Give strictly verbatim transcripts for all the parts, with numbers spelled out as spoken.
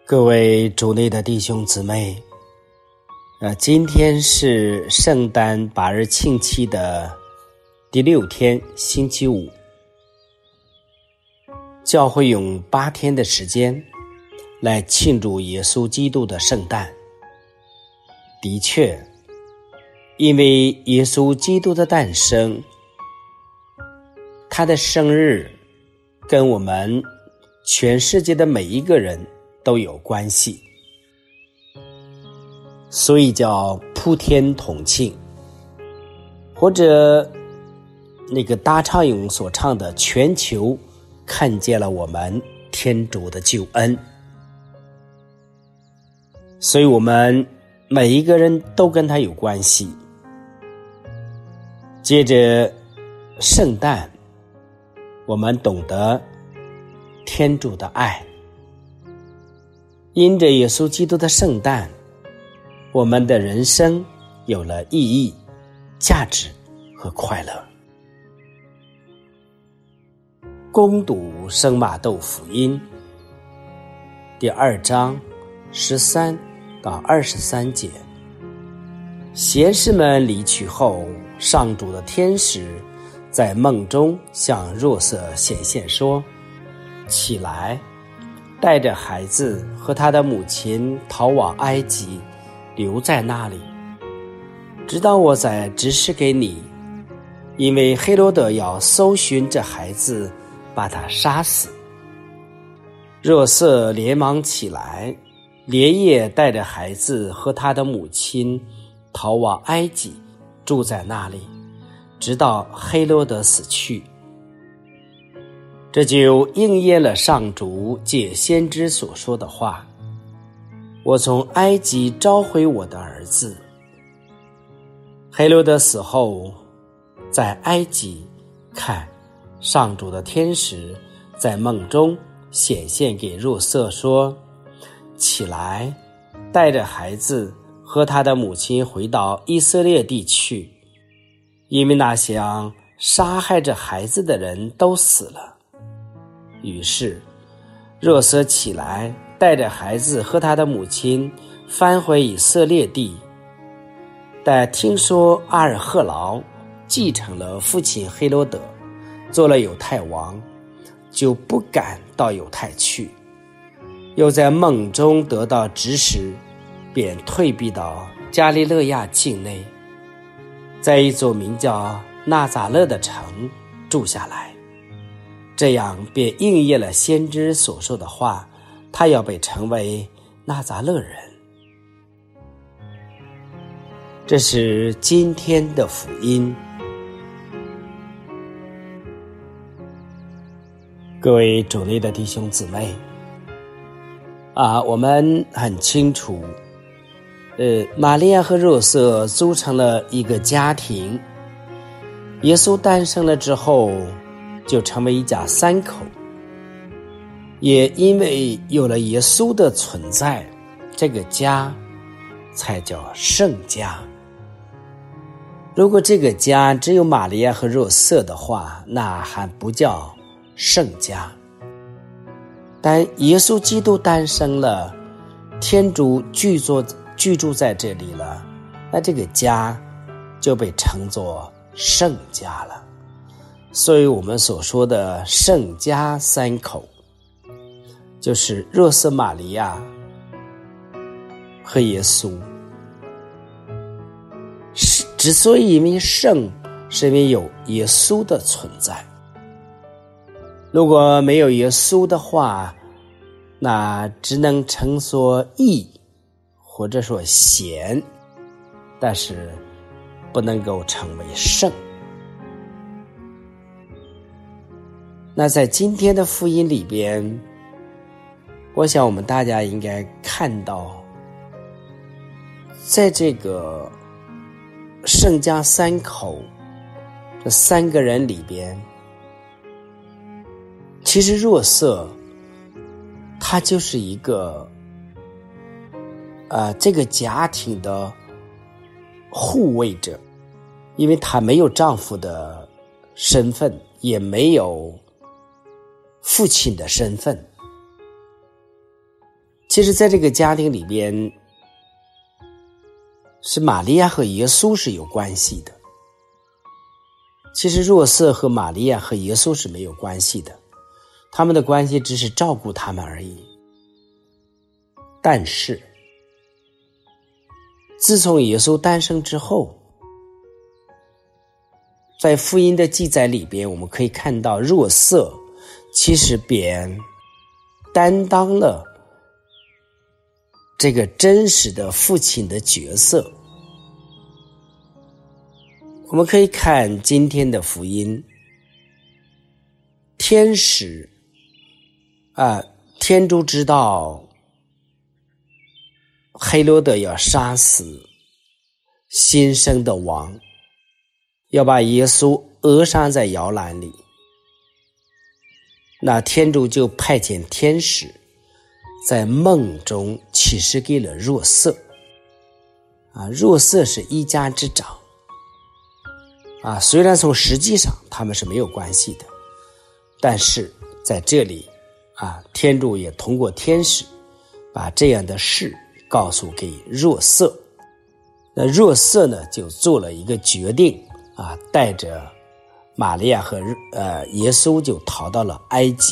各位主内的弟兄姊妹，呃，今天是圣诞八日庆期的第六天，星期五。教会用八天的时间来庆祝耶稣基督的圣诞。的确，因为耶稣基督的诞生，他的生日跟我们全世界的每一个人都有关系，所以叫普天同庆，或者那个大唱咏所唱的全球看见了我们天主的救恩。所以我们每一个人都跟他有关系。接着圣诞，我们懂得天主的爱。因着耶稣基督的圣诞，我们的人生有了意义、价值和快乐。攻读圣马窦福音第二章十三到二十三节。贤士们离去后，上主的天使在梦中向若瑟显现说：起来，带着孩子和他的母亲逃往埃及，留在那里，直到我再指示给你，因为黑罗德要搜寻这孩子，把他杀死。若瑟连忙起来，连夜带着孩子和他的母亲逃往埃及，住在那里，直到黑罗德死去。这就应验了上主借先知所说的话：我从埃及召回我的儿子。黑罗德死后，在埃及看，上主的天使在梦中显现给若瑟说：起来，带着孩子和他的母亲回到以色列地去，因为那想杀害这孩子的人都死了。于是若瑟起来，带着孩子和他的母亲返回以色列地。但听说阿尔赫劳继承了父亲黑罗德，做了犹太王，就不敢到犹太去，又在梦中得到指示，便退避到加利勒亚境内，在一座名叫纳匝勒的城住下来。这样便应验了先知所说的话，他要被称为纳匝勒人。这是今天的福音。各位主内的弟兄姊妹啊，我们很清楚，呃，玛利亚和若瑟组成了一个家庭。耶稣诞生了之后，就成为一家三口。也因为有了耶稣的存在，这个家才叫圣家。如果这个家只有玛利亚和若瑟的话，那还不叫圣家。但耶稣基督诞生了，天主居住居住在这里了，那这个家就被称作圣家了。所以我们所说的圣家三口，就是若瑟、玛利亚和耶稣。之所以因为圣，是因为有耶稣的存在。如果没有耶稣的话，那只能称作义，或者说贤，但是不能够成为圣。那在今天的福音里边，我想我们大家应该看到，在这个圣家三口这三个人里边，其实若瑟他就是一个呃这个家庭的护卫者，因为他没有丈夫的身份，也没有父亲的身份， 其实在这个家庭里边，是玛利亚和耶稣是有关系的。其实若瑟和玛利亚和耶稣是没有关系的，他们的关系只是照顾他们而已。但是自从耶稣诞生之后，在福音的记载里边，我们可以看到若瑟其实便担当了这个真实的父亲的角色。我们可以看今天的福音，天使啊，天主知道黑罗德要杀死新生的王，要把耶稣扼杀在摇篮里，那天主就派遣天使在梦中启示给了若瑟啊，若瑟是一家之长啊，虽然从实际上他们是没有关系的，但是在这里啊，天主也通过天使把这样的事告诉给若瑟。那若瑟呢，就做了一个决定啊，带着玛利亚和呃耶稣就逃到了埃及，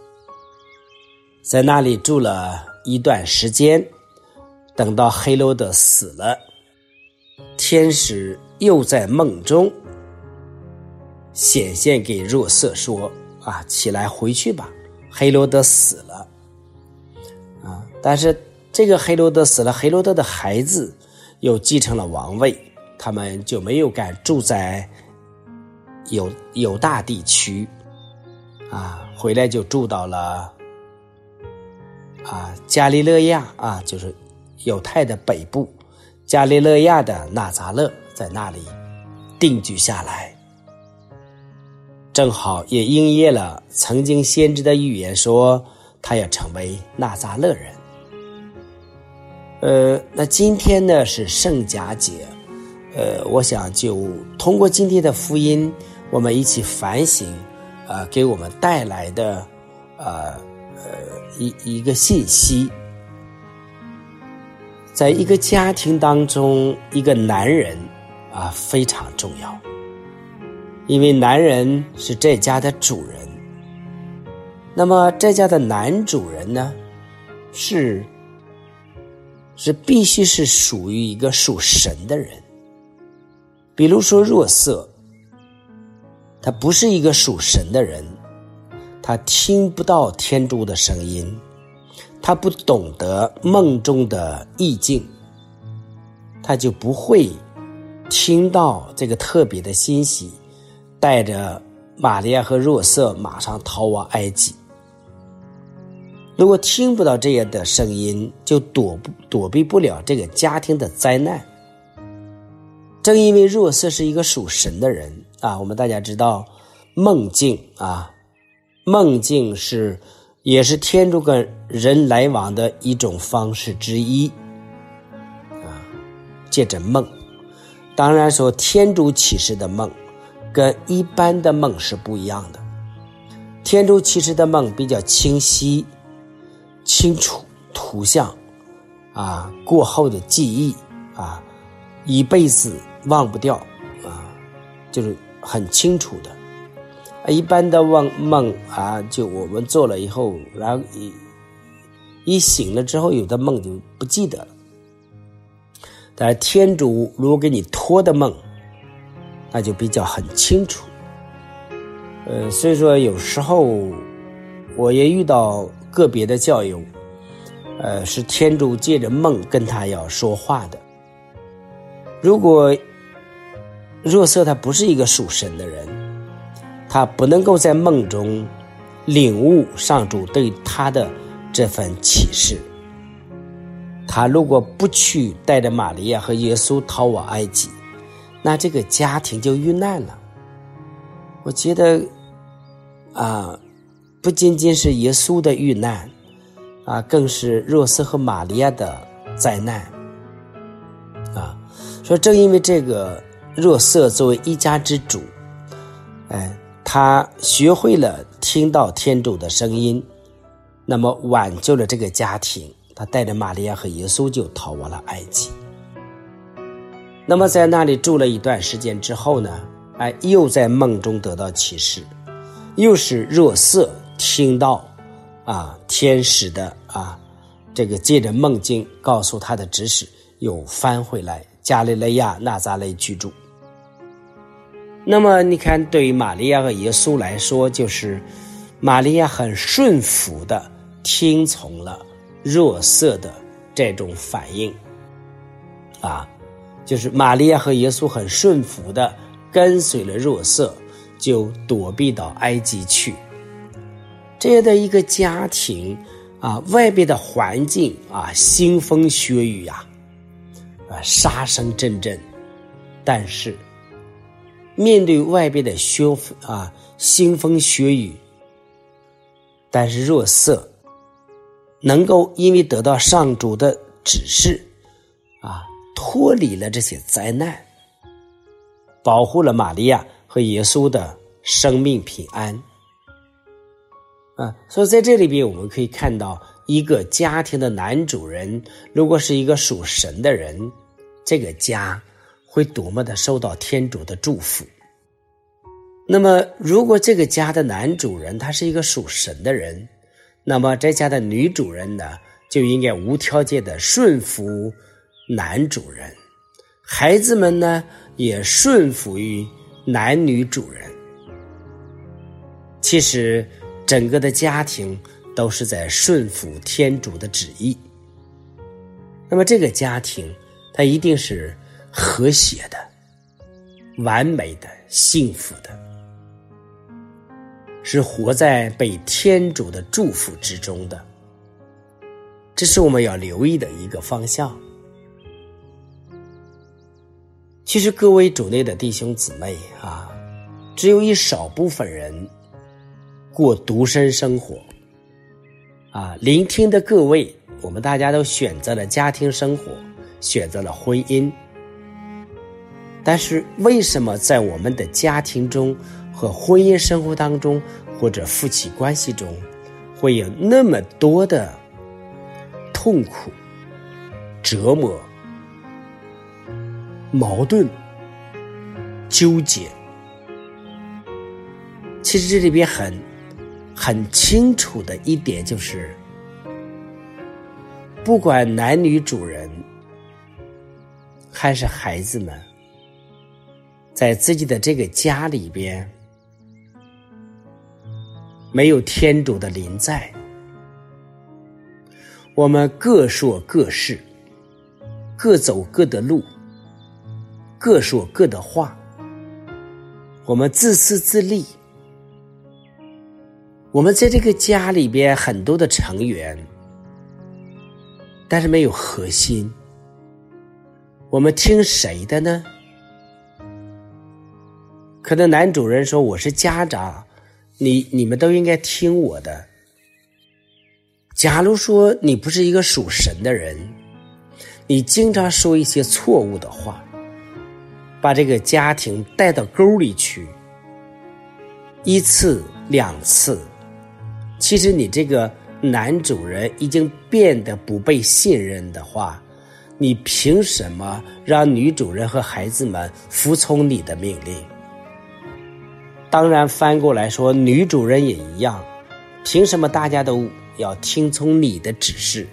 在那里住了一段时间。等到黑罗德死了，天使又在梦中显现给若瑟说啊，起来回去吧，黑罗德死了啊。但是这个黑罗德死了，黑罗德的孩子又继承了王位，他们就没有敢住在犹犹大地区啊，回来就住到了啊加利勒亚啊，就是犹太的北部，加利勒亚的纳匝勒，在那里定居下来。正好也应验了曾经先知的预言，说他要成为纳匝勒人。呃，那今天呢是圣甲节，呃，我想就通过今天的福音，我们一起反省，呃，给我们带来的呃呃一一个信息。在一个家庭当中，一个男人啊非常重要，因为男人是这家的主人。那么这家的男主人呢，是是必须是属于一个属神的人。比如说若瑟，他不是一个属神的人，他听不到天主的声音，他不懂得梦中的意境，他就不会听到这个特别的信息，带着玛利亚和若瑟马上逃往埃及。如果听不到这样的声音，就躲不躲避不了这个家庭的灾难。正因为若瑟是一个属神的人啊，我们大家知道梦境啊，梦境是也是天主跟人来往的一种方式之一啊，借着梦。当然说天主启示的梦跟一般的梦是不一样的，天主启示的梦比较清晰清楚，图像啊，过后的记忆啊，一辈子忘不掉啊，就是很清楚的。一般的梦梦啊，就我们做了以后，然后一一醒了之后，有的梦就不记得了。但是天主如果给你托的梦，那就比较很清楚。呃，所以说有时候我也遇到个别的教友，呃，是天主借着梦跟他要说话的。如果若瑟他不是一个属神的人，他不能够在梦中领悟上主对他的这份启示。他如果不去带着玛利亚和耶稣逃往埃及，那这个家庭就遇难了。我觉得啊，不仅仅是耶稣的遇难啊，更是若瑟和玛利亚的灾难啊。说正因为这个，若瑟作为一家之主，哎，他学会了听到天主的声音，那么挽救了这个家庭， 他带着玛利亚和耶稣就逃往了埃及。那么在那里住了一段时间之后呢，哎，又在梦中得到启示，又是若瑟听到啊天使的啊这个借着梦境告诉他的指使，又翻回来加利利亚纳匝肋居住。那么你看，对于玛利亚和耶稣来说，就是玛利亚很顺服的听从了若瑟的这种反应啊，就是玛利亚和耶稣很顺服的跟随了若瑟，就躲避到埃及去。这样的一个家庭啊，外边的环境啊，腥风血雨啊，啊，杀声阵阵，但是面对外边的血啊腥风血雨，但是若瑟能够因为得到上主的指示啊，脱离了这些灾难，保护了玛利亚和耶稣的生命平安啊。所以在这里边我们可以看到，一个家庭的男主人如果是一个属神的人，这个家会多么的受到天主的祝福。那么如果这个家的男主人他是一个属神的人，那么这家的女主人呢，就应该无条件的顺服男主人，孩子们呢也顺服于男女主人。其实整个的家庭都是在顺服天主的旨意，那么这个家庭它一定是和谐的、完美的、幸福的，是活在被天主的祝福之中的。这是我们要留意的一个方向。其实各位主内的弟兄姊妹啊，只有一少部分人过独身生活啊，聆听的各位，我们大家都选择了家庭生活，选择了婚姻。但是为什么在我们的家庭中和婚姻生活当中，或者夫妻关系中，会有那么多的痛苦、折磨、矛盾、纠结？其实这里边很很清楚的一点就是，不管男女主人还是孩子们，在自己的这个家里边没有天主的临在，我们各说各事，各走各的路，各说各的话，我们自私自利。我们在这个家里边很多的成员，但是没有核心，我们听谁的呢？可能男主人说我是家长，你你们都应该听我的。假如说你不是一个属神的人，你经常说一些错误的话，把这个家庭带到沟里去，一次两次，其实你这个男主人已经变得不被信任的话，你凭什么让女主人和孩子们服从你的命令？当然翻过来说，女主人也一样，凭什么大家都要听从你的指示？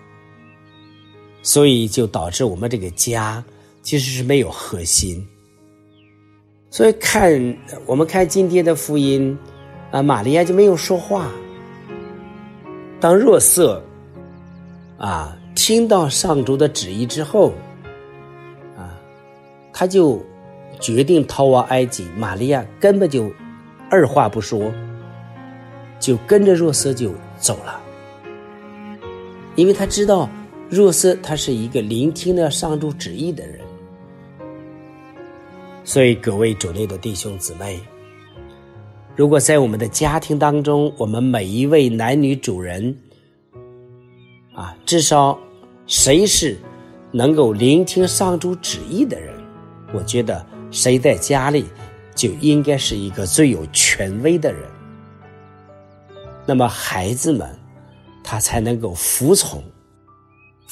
所以就导致我们这个家其实是没有核心。所以看我们看今天的福音啊，玛利亚就没有说话。当若瑟啊听到上主的旨意之后啊，他就决定逃往埃及。玛利亚根本就二话不说，就跟着若瑟就走了，因为他知道若瑟他是一个聆听了上主旨意的人。所以各位主内的弟兄姊妹，如果在我们的家庭当中，我们每一位男女主人啊，至少谁是能够聆听上主旨意的人，我觉得谁在家里就应该是一个最有权威的人，那么孩子们他才能够服从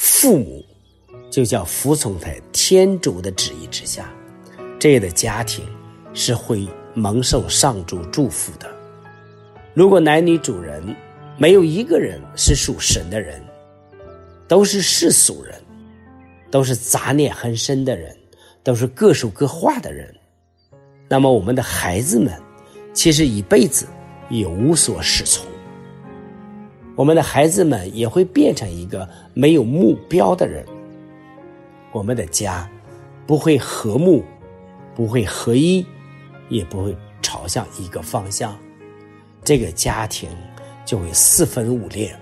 父母就叫服从在天主的旨意之下，这样的家庭是会蒙受上主祝福的。如果男女主人没有一个人是属神的人，都是世俗人，都是杂念很深的人，都是各说各话的人，那么我们的孩子们其实一辈子也无所适从，我们的孩子们也会变成一个没有目标的人，我们的家不会和睦，不会合一，也不会朝向一个方向，这个家庭就会四分五裂，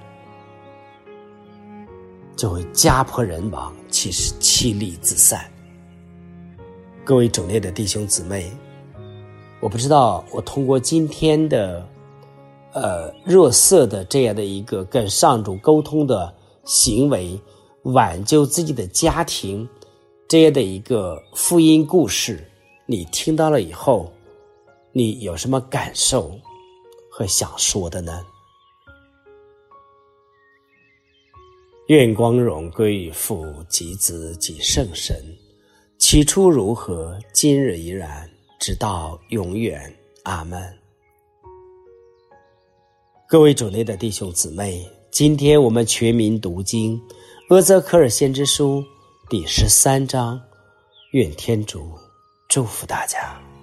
就会家破人亡，其实妻离子散。各位主内的弟兄姊妹，我不知道我通过今天的呃热色的这样的一个跟上主沟通的行为，挽救自己的家庭这样的一个福音故事，你听到了以后，你有什么感受和想说的呢？愿光荣归于父及子及圣神，起初如何，今日依然，直到永远。阿们。各位主内的弟兄姊妹，今天我们全民读经阿泽克尔先知书第十三章，愿天主祝福大家。